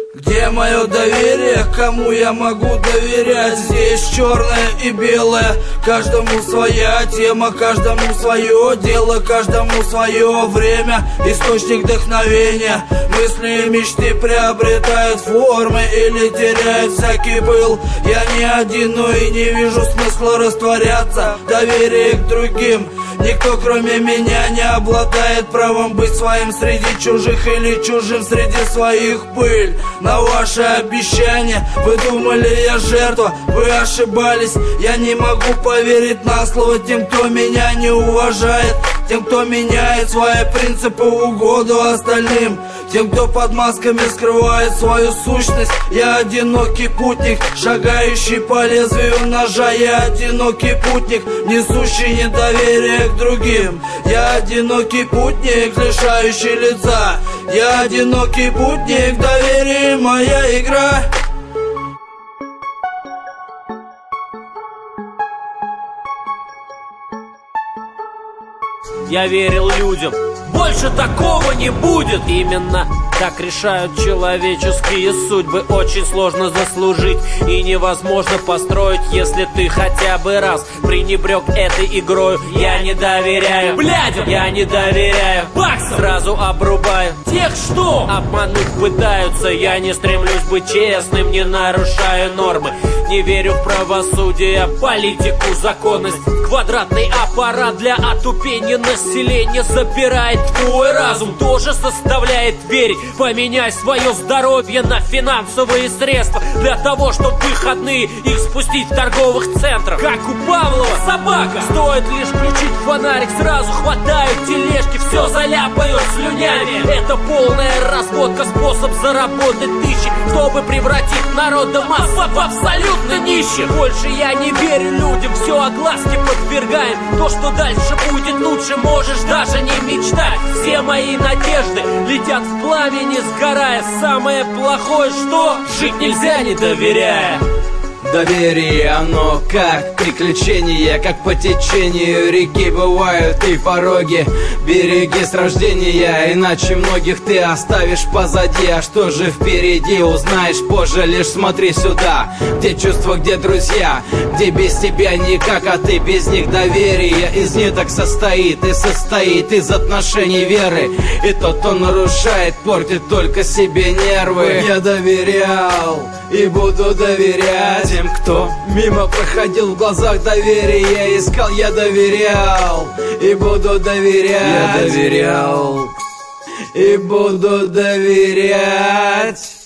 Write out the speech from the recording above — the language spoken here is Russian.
Где мое доверие, кому я могу доверять? Здесь черное и белое, каждому своя тема, каждому свое дело, каждому свое время, источник вдохновения. Мысли и мечты приобретают формы или теряют всякий пыл. Я не один, но и не вижу смысла растворяться. Доверие к другим, никто кроме меня не обладает правом быть своим среди чужих или чужим среди своих. Пыль на ваши обещания. Вы думали, я жертва, вы ошибались. Я не могу поверить на слово тем, кто меня не уважает, тем, кто меняет свои принципы в угоду остальным, тем, кто под масками скрывает свою сущность. Я одинокий путник, шагающий по лезвию ножа. Я одинокий путник, несущий недоверие к другим. Я одинокий путник, лишающий лица. Я одинокий путник, доверие моя игра. Я верил людям, больше такого не будет. Именно так решают человеческие судьбы. Очень сложно заслужить и невозможно построить, если ты хотя бы раз пренебрег этой игрой. Я не доверяю блядям, я не доверяю баксам. Сразу обрубаю тех, что обмануть пытаются. Я не стремлюсь быть честным, не нарушаю нормы. Не верю в правосудие, политику, законность. Квадратный аппарат для отупения населения забирает твой разум, тоже заставляет верить. Поменяй свое здоровье на финансовые средства для того, чтобы выходные их спустить в торговых центрах. Как у Павлова собака, стоит лишь включить фонарик, сразу хватают тележки, все заляпают слюнями. Это полная разводка, способ заработать тысячи, чтобы превратить народ до масс в абсолютно нищих. Больше я не верю людям, все огласке подвергаем. То, что дальше будет лучше, можешь даже не мечтать. Все мои надежды летят в пламени, сгорая. Самое плохое, что жить нельзя, не доверяя. Доверие, оно как приключение, как по течению реки бывают и пороги. Береги с рождения, иначе многих ты оставишь позади. А что же впереди, узнаешь позже, лишь смотри сюда. Где чувства, где друзья, где без тебя никак, а ты без них. Доверие из ниток состоит и состоит из отношений веры. И тот, кто нарушает, портит только себе нервы. Я доверял и буду доверять тем, кто мимо проходил, в глазах доверие искал. Я доверял и буду доверять. Я доверял и буду доверять.